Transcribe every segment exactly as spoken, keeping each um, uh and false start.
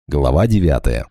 Глава девятая.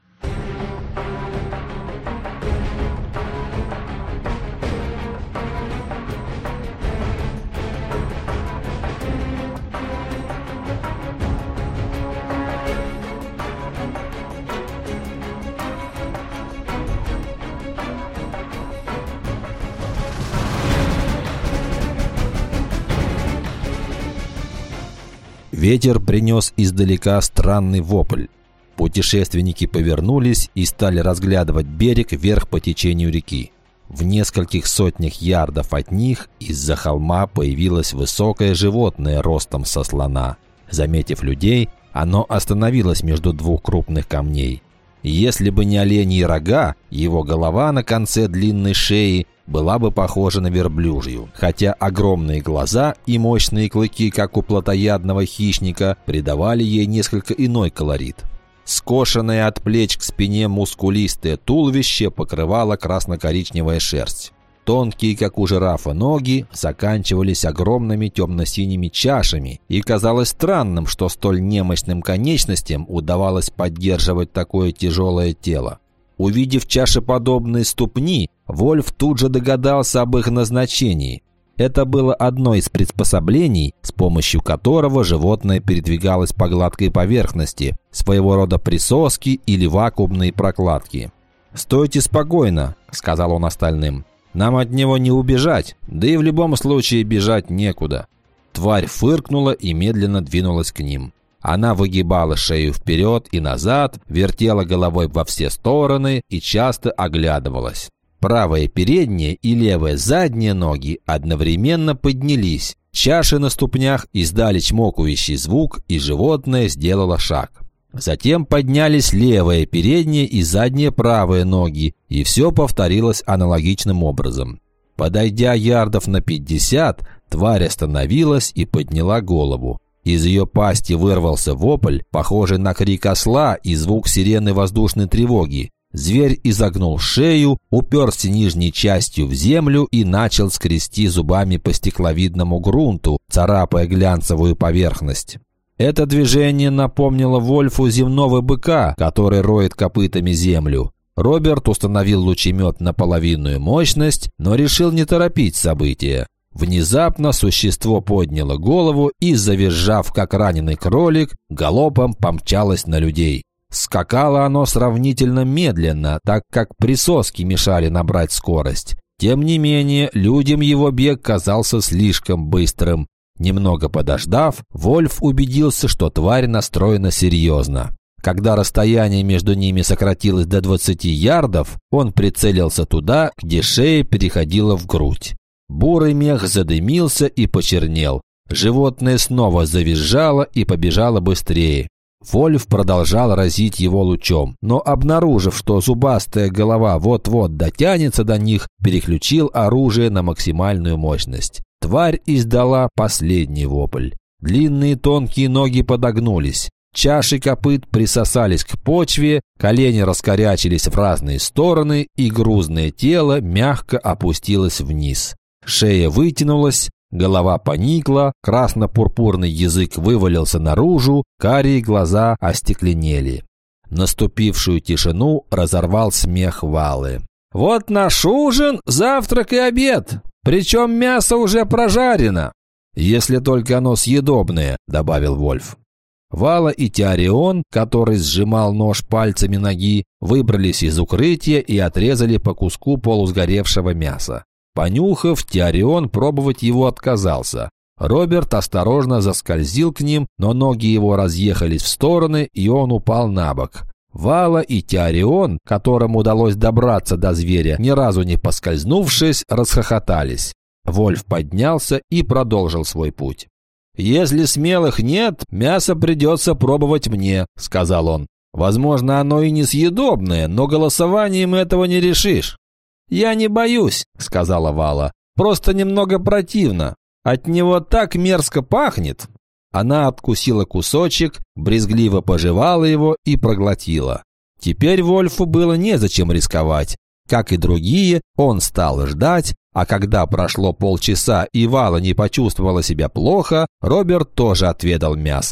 Ветер принес издалека странный вопль. Путешественники повернулись и стали разглядывать берег вверх по течению реки. В нескольких сотнях ярдов от них из-за холма появилось высокое животное ростом со слона. Заметив людей, оно остановилось между двух крупных камней. Если бы не оленьи рога, его голова на конце длинной шеи была бы похожа на верблюжью, хотя огромные глаза и мощные клыки, как у плотоядного хищника, придавали ей несколько иной колорит. Скошенное от плеч к спине мускулистое туловище покрывало красно-коричневая шерсть. Тонкие, как у жирафа, ноги заканчивались огромными темно-синими чашами, и казалось странным, что столь немощным конечностям удавалось поддерживать такое тяжелое тело. Увидев чашеподобные ступни, Вольф тут же догадался об их назначении. Это было одно из приспособлений, с помощью которого животное передвигалось по гладкой поверхности, своего рода присоски или вакуумные прокладки. «Стойте спокойно», — сказал он остальным. «Нам от него не убежать, да и в любом случае бежать некуда». Тварь фыркнула и медленно двинулась к ним. Она выгибала шею вперед и назад, вертела головой во все стороны и часто оглядывалась. Правая передняя и левая задняя ноги одновременно поднялись. Чаши на ступнях издали чмокающий звук, и животное сделало шаг. Затем поднялись левая передняя и задняя правая ноги, и все повторилось аналогичным образом. Подойдя ярдов на пятьдесят, тварь остановилась и подняла голову. Из ее пасти вырвался вопль, похожий на крик осла и звук сирены воздушной тревоги. Зверь изогнул шею, уперся нижней частью в землю и начал скрести зубами по стекловидному грунту, царапая глянцевую поверхность. Это движение напомнило Вольфу земного быка, который роет копытами землю. Роберт установил лучемет на половинную мощность, но решил не торопить события. Внезапно существо подняло голову и, завизжав как раненый кролик, галопом помчалось на людей. Скакало оно сравнительно медленно, так как присоски мешали набрать скорость. Тем не менее, людям его бег казался слишком быстрым. Немного подождав, Вольф убедился, что тварь настроена серьезно. Когда расстояние между ними сократилось до двадцати ярдов, он прицелился туда, где шея переходила в грудь. Бурый мех задымился и почернел. Животное снова завизжало и побежало быстрее. Вольф продолжал разить его лучом, но, обнаружив, что зубастая голова вот-вот дотянется до них, переключил оружие на максимальную мощность. Тварь издала последний вопль. Длинные тонкие ноги подогнулись. Чаши копыт присосались к почве, колени раскорячились в разные стороны, и грузное тело мягко опустилось вниз. Шея вытянулась, голова поникла, красно-пурпурный язык вывалился наружу, карие глаза остекленели. Наступившую тишину разорвал смех Валы. «Вот наш ужин, завтрак и обед, причем мясо уже прожарено». «Если только оно съедобное», — добавил Вольф. Вала и Теорион, который сжимал нож пальцами ноги, выбрались из укрытия и отрезали по куску полусгоревшего мяса. Понюхав, Теорион пробовать его отказался. Роберт осторожно заскользил к ним, но ноги его разъехались в стороны, и он упал на бок. Вала и Теорион, которым удалось добраться до зверя, ни разу не поскользнувшись, расхохотались. Вольф поднялся и продолжил свой путь. «Если смелых нет, мясо придется пробовать мне», — сказал он. «Возможно, оно и несъедобное, но голосованием этого не решишь». «Я не боюсь», — сказала Вала. «Просто немного противно. От него так мерзко пахнет». Она откусила кусочек, брезгливо пожевала его и проглотила. Теперь Вольфу было незачем рисковать. Как и другие, он стал ждать, а когда прошло полчаса и Вала не почувствовала себя плохо, Роберт тоже отведал мясо.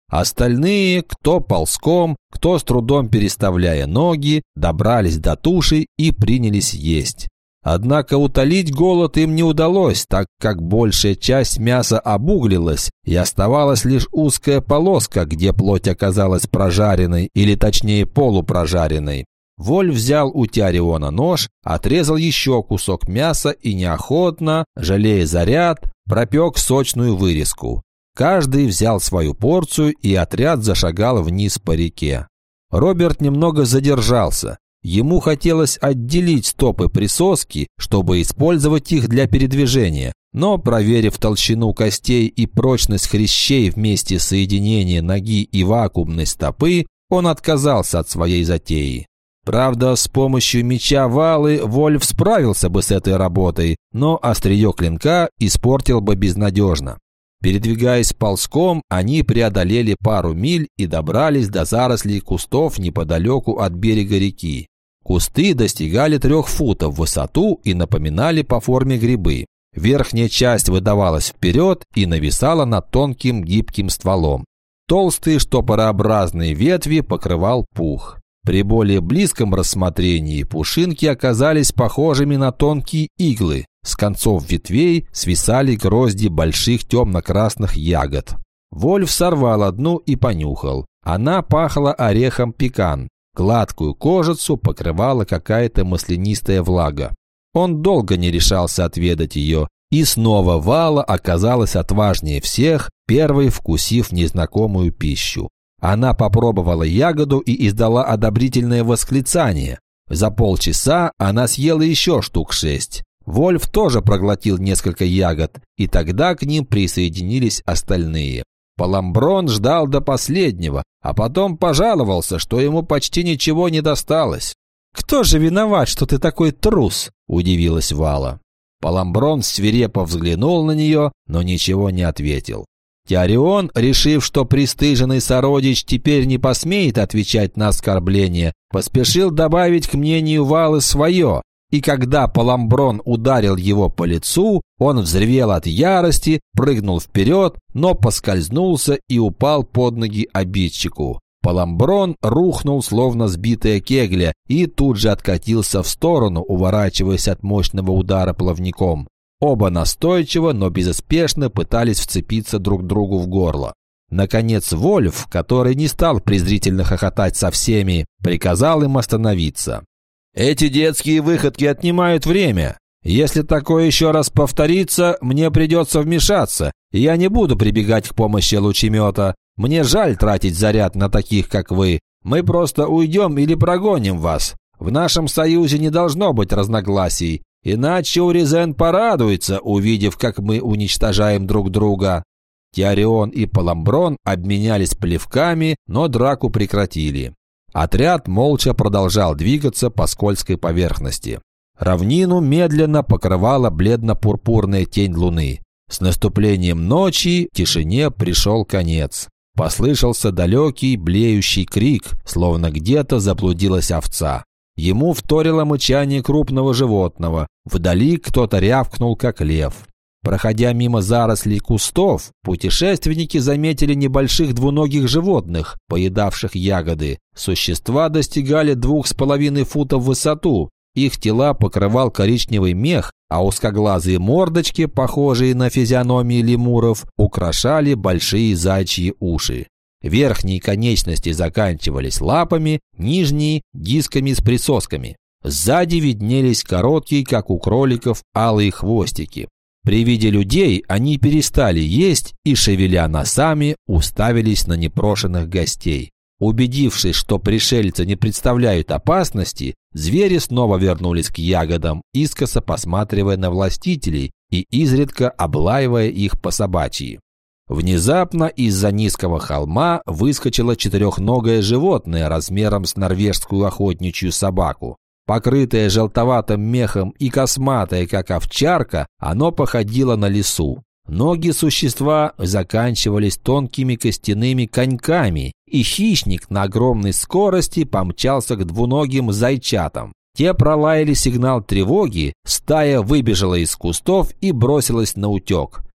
Остальные, кто ползком, кто с трудом переставляя ноги, добрались до туши и принялись есть. Однако утолить голод им не удалось, так как большая часть мяса обуглилась, и оставалась лишь узкая полоска, где плоть оказалась прожаренной, или точнее полупрожаренной. Вольф взял у Тиариона нож, отрезал еще кусок мяса и неохотно, жалея заряд, пропек сочную вырезку. Каждый взял свою порцию, и отряд зашагал вниз по реке. Роберт немного задержался. Ему хотелось отделить стопы присоски, чтобы использовать их для передвижения, но, проверив толщину костей и прочность хрящей вместе соединения ноги и вакуумной стопы, он отказался от своей затеи. Правда, с помощью меча Валы Вольф справился бы с этой работой, но острие клинка испортил бы безнадежно. Передвигаясь ползком, они преодолели пару миль и добрались до зарослей кустов неподалеку от берега реки. Кусты достигали трех футов в высоту и напоминали по форме грибы. Верхняя часть выдавалась вперед и нависала над тонким гибким стволом. Толстые штопорообразные ветви покрывал пух. При более близком рассмотрении пушинки оказались похожими на тонкие иглы. С концов ветвей свисали грозди больших темно-красных ягод. Вольф сорвал одну и понюхал. Она пахла орехом пекан. Гладкую кожицу покрывала какая-то маслянистая влага. Он долго не решался отведать ее, и снова Вала оказалась отважнее всех, первой вкусив незнакомую пищу. Она попробовала ягоду и издала одобрительное восклицание. За полчаса она съела еще штук шесть. Вольф тоже проглотил несколько ягод, и тогда к ним присоединились остальные. Паламброн ждал до последнего, а потом пожаловался, что ему почти ничего не досталось. «Кто же виноват, что ты такой трус?» – удивилась Вала. Паламброн свирепо взглянул на нее, но ничего не ответил. Тиарион, решив, что пристыженный сородич теперь не посмеет отвечать на оскорбление, поспешил добавить к мнению Валы свое, и когда Паламброн ударил его по лицу, он взревел от ярости, прыгнул вперед, но поскользнулся и упал под ноги обидчику. Паламброн рухнул, словно сбитая кегля, и тут же откатился в сторону, уворачиваясь от мощного удара плавником. Оба настойчиво, но безуспешно пытались вцепиться друг другу в горло. Наконец Вольф, который не стал презрительно хохотать со всеми, приказал им остановиться. «Эти детские выходки отнимают время. Если такое еще раз повторится, мне придется вмешаться, и я не буду прибегать к помощи лучемета. Мне жаль тратить заряд на таких, как вы. Мы просто уйдем или прогоним вас. В нашем союзе не должно быть разногласий, иначе Уризен порадуется, увидев, как мы уничтожаем друг друга». Тиарион и Паламброн обменялись плевками, но драку прекратили. Отряд молча продолжал двигаться по скользкой поверхности. Равнину медленно покрывала бледно-пурпурная тень луны. С наступлением ночи тишине пришел конец. Послышался далекий блеющий крик, словно где-то заблудилась овца. Ему вторило мычание крупного животного. Вдали кто-то рявкнул, как лев. Проходя мимо зарослей кустов, путешественники заметили небольших двуногих животных, поедавших ягоды. Существа достигали двух с половиной футов в высоту. Их тела покрывал коричневый мех, а узкоглазые мордочки, похожие на физиономии лемуров, украшали большие заячьи уши. Верхние конечности заканчивались лапами, нижние – дисками с присосками. Сзади виднелись короткие, как у кроликов, алые хвостики. При виде людей они перестали есть и, шевеля носами, уставились на непрошенных гостей. Убедившись, что пришельцы не представляют опасности, звери снова вернулись к ягодам, искоса посматривая на властителей и изредка облаивая их по собачьи. Внезапно из-за низкого холма выскочило четырехногое животное размером с норвежскую охотничью собаку. Покрытое желтоватым мехом и косматое, как овчарка, оно походило на лису. Ноги существа заканчивались тонкими костяными коньками, и хищник на огромной скорости помчался к двуногим зайчатам. Те пролаяли сигнал тревоги, стая выбежала из кустов и бросилась на утек.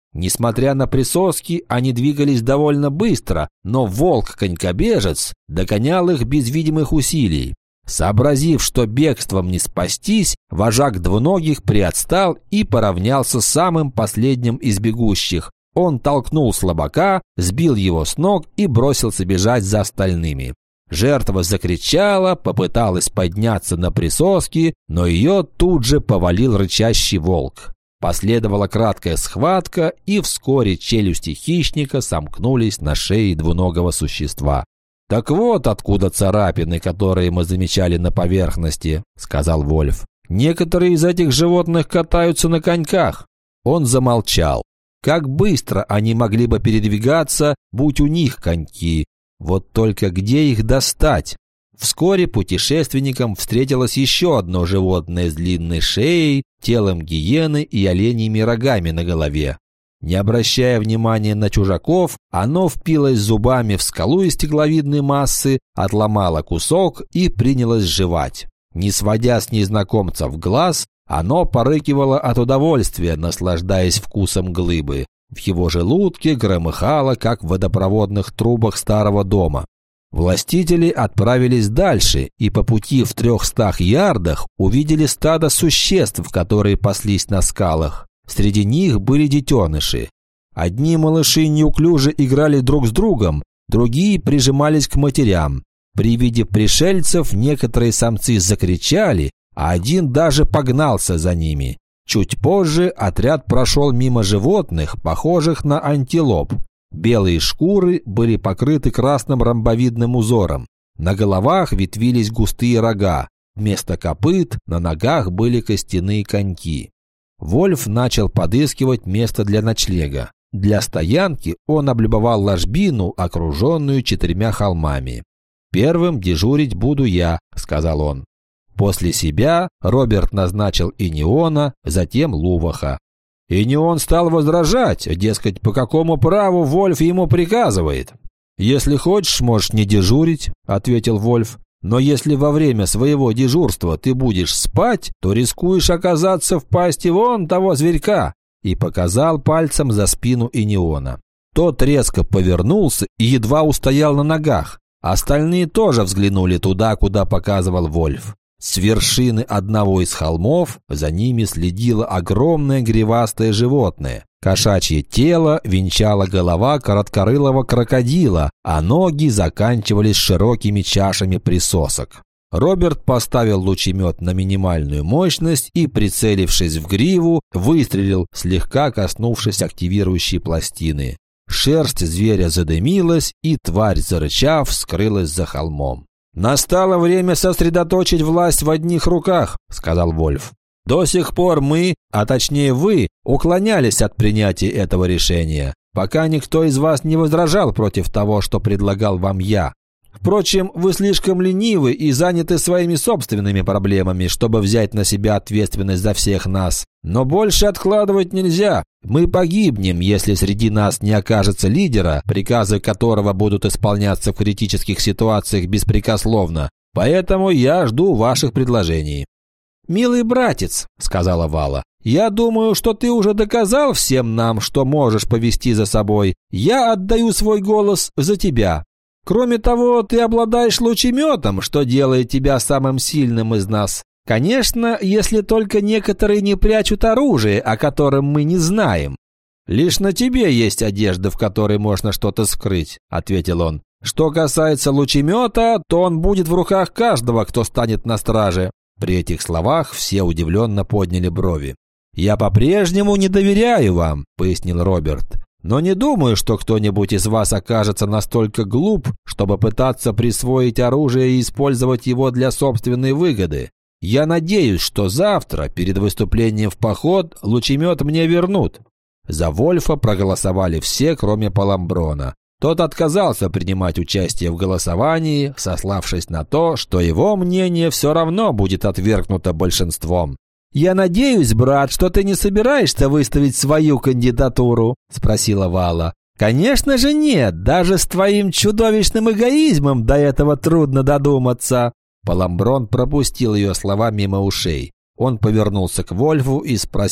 Несмотря на присоски, они двигались довольно быстро, но волк-конькобежец догонял их без видимых усилий. Сообразив, что бегством не спастись, вожак двуногих приотстал и поравнялся с самым последним из бегущих. Он толкнул слабака, сбил его с ног и бросился бежать за остальными. Жертва закричала, попыталась подняться на присоски, но ее тут же повалил рычащий волк. Последовала краткая схватка, и вскоре челюсти хищника сомкнулись на шее двуногого существа. «Так вот откуда царапины, которые мы замечали на поверхности», — сказал Вольф. «Некоторые из этих животных катаются на коньках». Он замолчал. Как быстро они могли бы передвигаться, будь у них коньки. Вот только где их достать? Вскоре путешественникам встретилось еще одно животное с длинной шеей, телом гиены и оленьими рогами на голове. Не обращая внимания на чужаков, оно впилось зубами в скалу из стекловидной массы, отломало кусок и принялось жевать. Не сводя с незнакомцев глаз, оно порыкивало от удовольствия, наслаждаясь вкусом глыбы. В его желудке громыхало, как в водопроводных трубах старого дома. Властители отправились дальше и по пути в трехстах ярдах увидели стадо существ, которые паслись на скалах. Среди них были детеныши. Одни малыши неуклюже играли друг с другом, другие прижимались к матерям. При виде пришельцев некоторые самцы закричали, а один даже погнался за ними. Чуть позже отряд прошел мимо животных, похожих на антилоп. Белые шкуры были покрыты красным ромбовидным узором. На головах ветвились густые рога. Вместо копыт на ногах были костяные коньки. Вольф начал подыскивать место для ночлега. Для стоянки он облюбовал ложбину, окруженную четырьмя холмами. «Первым дежурить буду я», — сказал он. После себя Роберт назначил Иниона, затем Луваха. Инион стал возражать, дескать, по какому праву Вольф ему приказывает. «Если хочешь, можешь не дежурить», — ответил Вольф. «Но если во время своего дежурства ты будешь спать, то рискуешь оказаться в пасти вон того зверька», и показал пальцем за спину Иниона. Тот резко повернулся и едва устоял на ногах. Остальные тоже взглянули туда, куда показывал Вольф. С вершины одного из холмов за ними следило огромное гривастое животное. Кошачье тело венчала голова короткорылого крокодила, а ноги заканчивались широкими чашами присосок. Роберт поставил лучемет на минимальную мощность и, прицелившись в гриву, выстрелил, слегка коснувшись активирующей пластины. Шерсть зверя задымилась, и тварь, зарычав, скрылась за холмом. «Настало время сосредоточить власть в одних руках», — сказал Вольф. «До сих пор мы, а точнее вы, уклонялись от принятия этого решения, пока никто из вас не возражал против того, что предлагал вам я. Впрочем, вы слишком ленивы и заняты своими собственными проблемами, чтобы взять на себя ответственность за всех нас. Но больше откладывать нельзя. Мы погибнем, если среди нас не окажется лидера, приказы которого будут исполняться в критических ситуациях беспрекословно. Поэтому я жду ваших предложений». «Милый братец», — сказала Вала, — «я думаю, что ты уже доказал всем нам, что можешь повести за собой. Я отдаю свой голос за тебя. Кроме того, ты обладаешь лучеметом, что делает тебя самым сильным из нас. Конечно, если только некоторые не прячут оружие, о котором мы не знаем». «Лишь на тебе есть одежда, в которой можно что-то скрыть», — ответил он. «Что касается лучемета, то он будет в руках каждого, кто станет на страже». При этих словах все удивленно подняли брови. «Я по-прежнему не доверяю вам», — пояснил Роберт. «Но не думаю, что кто-нибудь из вас окажется настолько глуп, чтобы пытаться присвоить оружие и использовать его для собственной выгоды. Я надеюсь, что завтра, перед выступлением в поход, лучемет мне вернут». За Вольфа проголосовали все, кроме Паламброна. Тот отказался принимать участие в голосовании, сославшись на то, что его мнение все равно будет отвергнуто большинством. «Я надеюсь, брат, что ты не собираешься выставить свою кандидатуру?» – спросила Вала. «Конечно же нет, даже с твоим чудовищным эгоизмом до этого трудно додуматься». Паламброн пропустил ее слова мимо ушей. Он повернулся к Вольфу и спросил: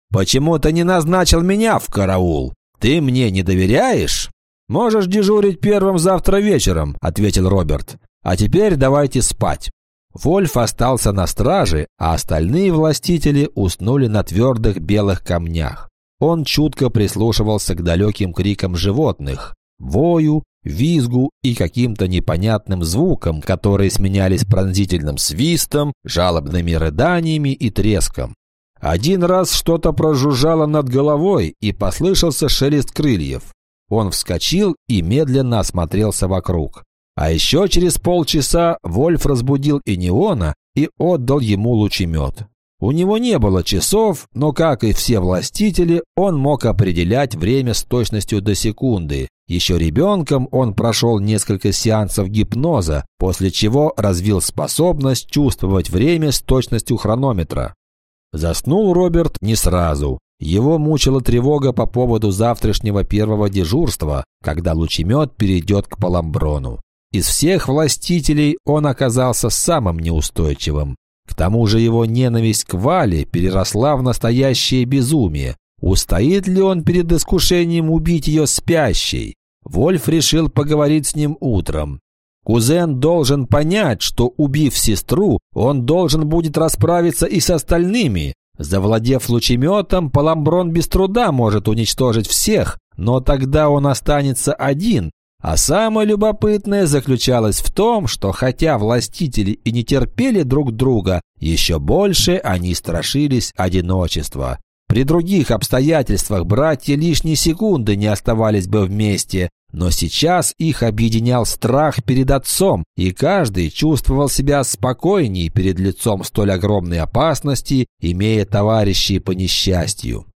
«Почему ты не назначил меня в караул? Ты мне не доверяешь?» «Можешь дежурить первым завтра вечером», – ответил Роберт. «А теперь давайте спать». Вольф остался на страже, а остальные властители уснули на твердых белых камнях. Он чутко прислушивался к далеким крикам животных, вою, визгу и каким-то непонятным звукам, которые сменялись пронзительным свистом, жалобными рыданиями и треском. Один раз что-то прожужжало над головой, и послышался шелест крыльев. Он вскочил и медленно осмотрелся вокруг. А еще через полчаса Вольф разбудил Энеона и отдал ему лучемет. У него не было часов, но, как и все властители, он мог определять время с точностью до секунды. Еще ребенком он прошел несколько сеансов гипноза, после чего развил способность чувствовать время с точностью хронометра. Заснул Роберт не сразу. Его мучила тревога по поводу завтрашнего первого дежурства, когда лучемет перейдет к Паламброну. Из всех властителей он оказался самым неустойчивым. К тому же его ненависть к Вале переросла в настоящее безумие. Устоит ли он перед искушением убить ее спящей? Вольф решил поговорить с ним утром. Кузен должен понять, что, убив сестру, он должен будет расправиться и с остальными. Завладев лучеметом, Паламброн без труда может уничтожить всех, но тогда он останется один. А самое любопытное заключалось в том, что хотя властители и не терпели друг друга, еще больше они страшились одиночества. При других обстоятельствах братья лишней секунды не оставались бы вместе, но сейчас их объединял страх перед отцом, и каждый чувствовал себя спокойней перед лицом столь огромной опасности, имея товарищей по несчастью.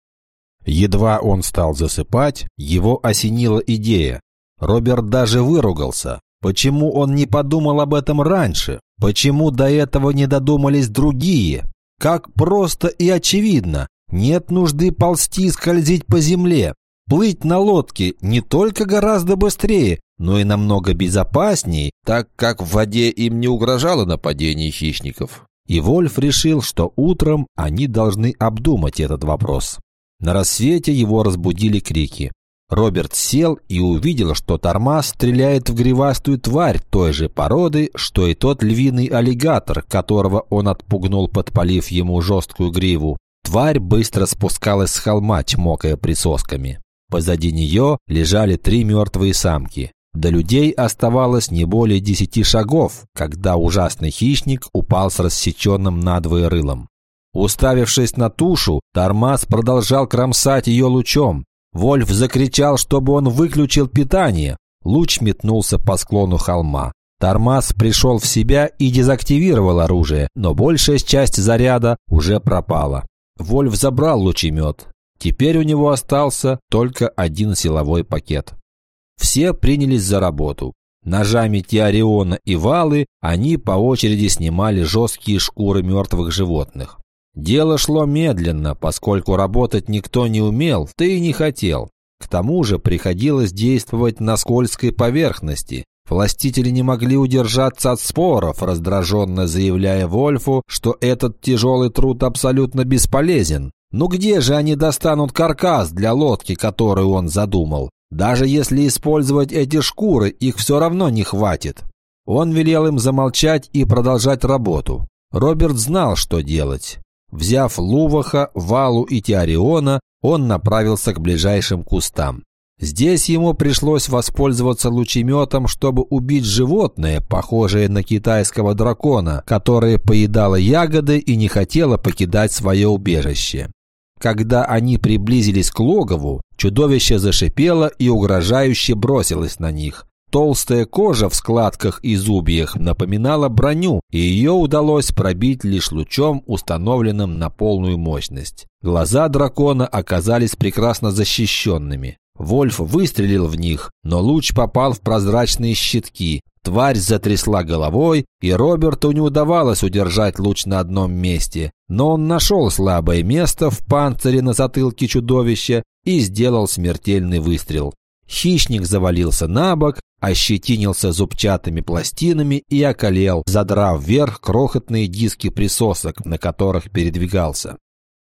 Едва он стал засыпать, его осенила идея. Роберт даже выругался. Почему он не подумал об этом раньше? Почему до этого не додумались другие? Как просто и очевидно. Нет нужды ползти и скользить по земле. Плыть на лодке не только гораздо быстрее, но и намного безопаснее, так как в воде им не угрожало нападение хищников. И Вольф решил, что утром они должны обдумать этот вопрос. На рассвете его разбудили крики. Роберт сел и увидел, что тормоз стреляет в гривастую тварь той же породы, что и тот львиный аллигатор, которого он отпугнул, подпалив ему жесткую гриву. Тварь быстро спускалась с холма, чмокая присосками. Позади нее лежали три мертвые самки. До людей оставалось не более десяти шагов, когда ужасный хищник упал с рассеченным надвое рылом. Уставившись на тушу, тормоз продолжал кромсать ее лучом. Вольф закричал, чтобы он выключил питание. Луч метнулся по склону холма. Тормоз пришел в себя и дезактивировал оружие, но большая часть заряда уже пропала. Вольф забрал лучемет. Теперь у него остался только один силовой пакет. Все принялись за работу. Ножами Теориона и Валы они по очереди снимали жесткие шкуры мертвых животных. Дело шло медленно, поскольку работать никто не умел, да и не хотел. К тому же приходилось действовать на скользкой поверхности. Властители не могли удержаться от споров, раздраженно заявляя Вольфу, что этот тяжелый труд абсолютно бесполезен. Ну где же они достанут каркас для лодки, которую он задумал? Даже если использовать эти шкуры, их все равно не хватит. Он велел им замолчать и продолжать работу. Роберт знал, что делать. Взяв Луваха, Валу и Теориона, он направился к ближайшим кустам. Здесь ему пришлось воспользоваться лучеметом, чтобы убить животное, похожее на китайского дракона, которое поедало ягоды и не хотело покидать свое убежище. Когда они приблизились к логову, чудовище зашипело и угрожающе бросилось на них. Толстая кожа в складках и зубьях напоминала броню, и ее удалось пробить лишь лучом, установленным на полную мощность. Глаза дракона оказались прекрасно защищенными. Вольф выстрелил в них, но луч попал в прозрачные щитки. Тварь затрясла головой, и Роберту не удавалось удержать луч на одном месте. Но он нашел слабое место в панцире на затылке чудовища и сделал смертельный выстрел. Хищник завалился на бок, ощетинился зубчатыми пластинами и околел, задрав вверх крохотные диски присосок, на которых передвигался.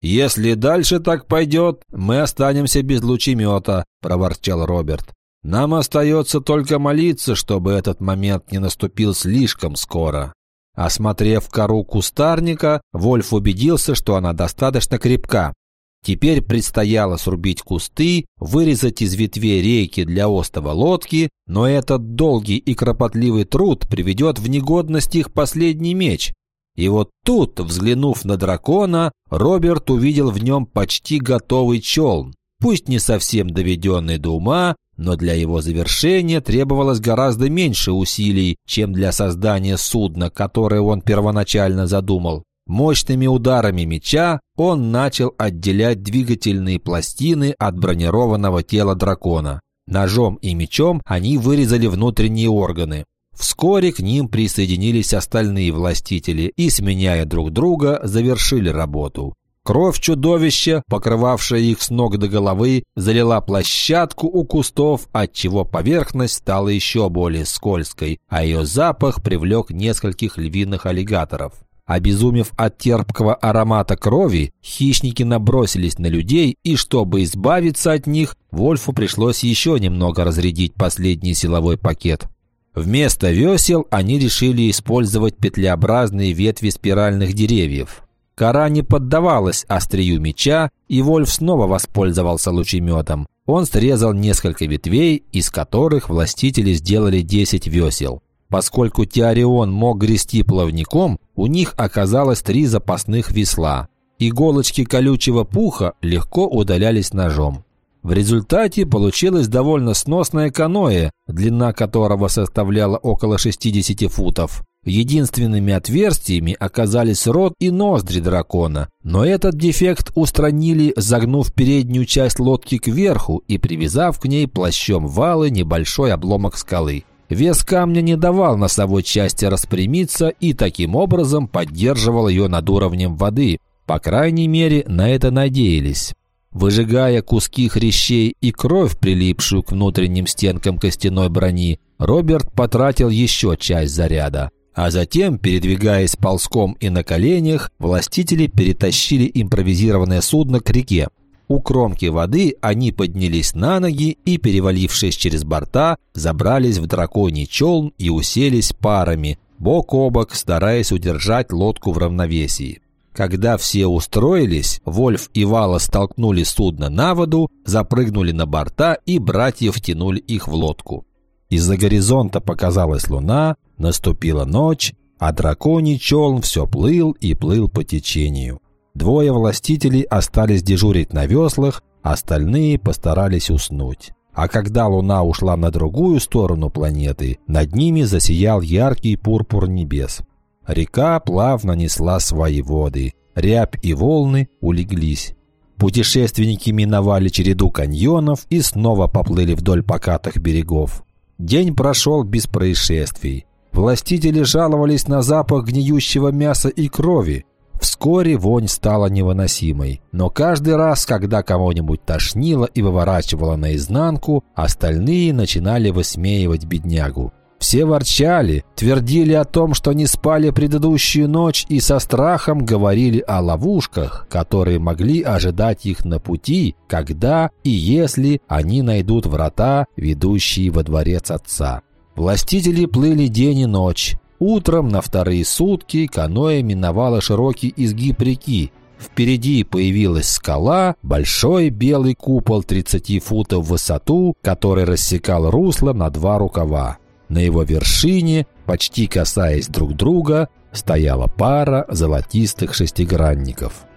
«Если дальше так пойдет, мы останемся без лучемета», – проворчал Роберт. «Нам остается только молиться, чтобы этот момент не наступил слишком скоро». Осмотрев кору кустарника, Вольф убедился, что она достаточно крепка. Теперь предстояло срубить кусты, вырезать из ветвей рейки для остова лодки, но этот долгий и кропотливый труд приведет в негодность их последний меч. И вот тут, взглянув на дракона, Роберт увидел в нем почти готовый челн, пусть не совсем доведенный до ума, но для его завершения требовалось гораздо меньше усилий, чем для создания судна, которое он первоначально задумал. Мощными ударами меча он начал отделять двигательные пластины от бронированного тела дракона. Ножом и мечом они вырезали внутренние органы. Вскоре к ним присоединились остальные властители и, сменяя друг друга, завершили работу. Кровь чудовища, покрывавшая их с ног до головы, залила площадку у кустов, отчего поверхность стала еще более скользкой, а ее запах привлек нескольких львиных аллигаторов. Обезумев от терпкого аромата крови, хищники набросились на людей, и чтобы избавиться от них, Вольфу пришлось еще немного разрядить последний силовой пакет. Вместо весел они решили использовать петлеобразные ветви спиральных деревьев. Кора не поддавалась острию меча, и Вольф снова воспользовался лучеметом. Он срезал несколько ветвей, из которых властители сделали десять весел. Поскольку Теорион мог грести плавником, у них оказалось три запасных весла. Иголочки колючего пуха легко удалялись ножом. В результате получилось довольно сносное каноэ, длина которого составляла около шестидесяти футов. Единственными отверстиями оказались рот и ноздри дракона, но этот дефект устранили, загнув переднюю часть лодки кверху и привязав к ней плащом валы небольшой обломок скалы. Вес камня не давал носовой части распрямиться и таким образом поддерживал ее над уровнем воды. По крайней мере, на это надеялись. Выжигая куски хрящей и кровь, прилипшую к внутренним стенкам костяной брони, Роберт потратил еще часть заряда. А затем, передвигаясь ползком и на коленях, властители перетащили импровизированное судно к реке. У кромки воды они поднялись на ноги и, перевалившись через борта, забрались в драконий челн и уселись парами, бок о бок, стараясь удержать лодку в равновесии. Когда все устроились, Вольф и Вала столкнули судно на воду, запрыгнули на борта и братья втянули их в лодку. Из-за горизонта показалась луна, наступила ночь, а драконий челн все плыл и плыл по течению. Двое властителей остались дежурить на веслах, остальные постарались уснуть. А когда луна ушла на другую сторону планеты, над ними засиял яркий пурпур небес. Река плавно несла свои воды, рябь и волны улеглись. Путешественники миновали череду каньонов и снова поплыли вдоль покатых берегов. День прошел без происшествий. Властители жаловались на запах гниющего мяса и крови. Вскоре вонь стала невыносимой, но каждый раз, когда кого-нибудь тошнило и выворачивало наизнанку, остальные начинали высмеивать беднягу. Все ворчали, твердили о том, что не спали предыдущую ночь, и со страхом говорили о ловушках, которые могли ожидать их на пути, когда и если они найдут врата, ведущие во дворец отца. Властители плыли день и ночь. Утром на вторые сутки каноэ миновало широкий изгиб реки. Впереди появилась скала, большой белый купол тридцати футов в высоту, который рассекал русло на два рукава. На его вершине, почти касаясь друг друга, стояла пара золотистых шестигранников.